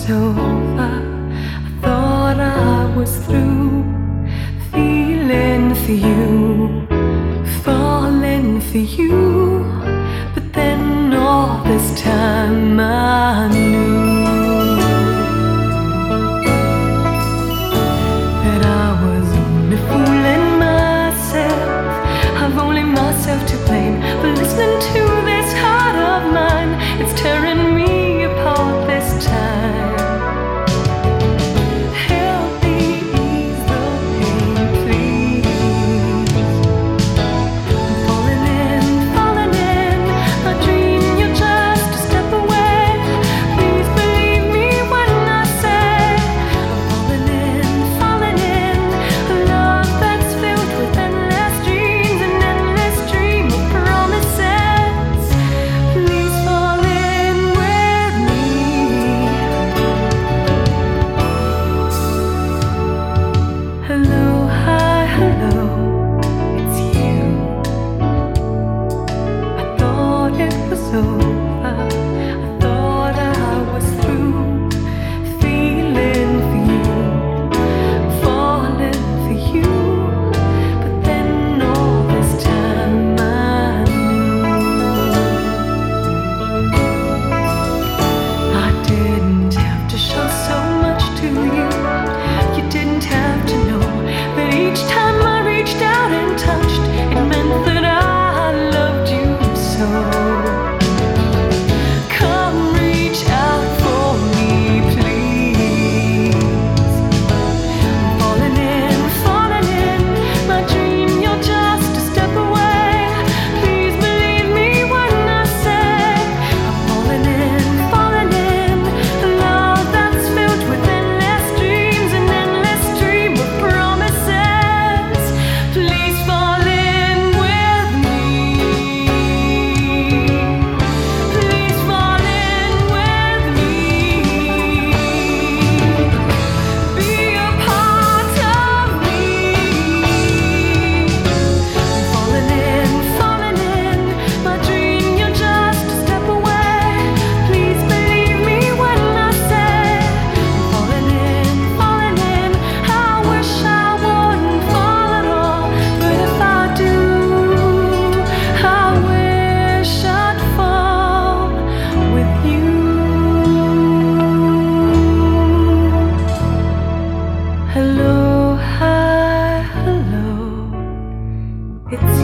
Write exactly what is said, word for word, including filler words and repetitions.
was over, I thought I was through. Feeling for you, falling for you. But then all this time I knew that I was only fooling myself. I've only myself to blame for listening to this heart of mine. It's tearing me apart this time. Help me ease the pain, please. I'm falling in, falling in. I dream you're just a step away. Please believe me when I say I'm falling in, falling in. A love that's filled with endless dreams, an endless dream of promises. Please fall in with me. Hello, hi, hello, it's you. I thought it was over, I thought I was through. Feeling for you, falling for you. But then all this time I knew I didn't have to show so much to you. You didn't have to know that each time I reached out and touched, it meant that I loved you so. Come reach out for me, please. I'm falling in, falling in. My dream, you're just a step away. Please believe me when I say I'm falling in, falling in. A love that's filled with endless dreams, an endless dream of promises. Please fall in with me. Please fall in with me. Be a part of me. I'm falling in, falling in. My dream, you're just a step away. Please believe me when I say I'm falling in, falling in. I wish I wouldn't fall at all, but if I do, I wish I'd fall with you. Hello, hi, hello, it's